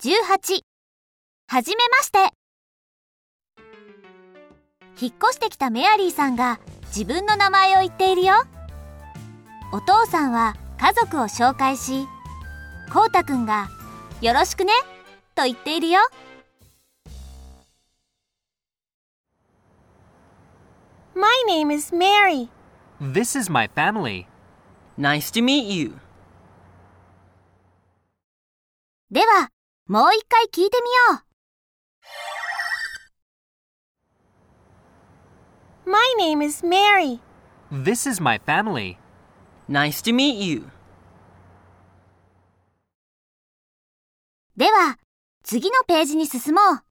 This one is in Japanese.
18はじめまして。引っ越してきたメアリーさんが自分の名前を言っているよ。お父さんは家族を紹介し、こうたくんがよろしくねと言っているよ。 My name is Mary. This is my family. Nice to meet you. では、もう一回聞いてみよう。 My name is Mary. This is my family. Nice to meet you. では、次のページに進もう。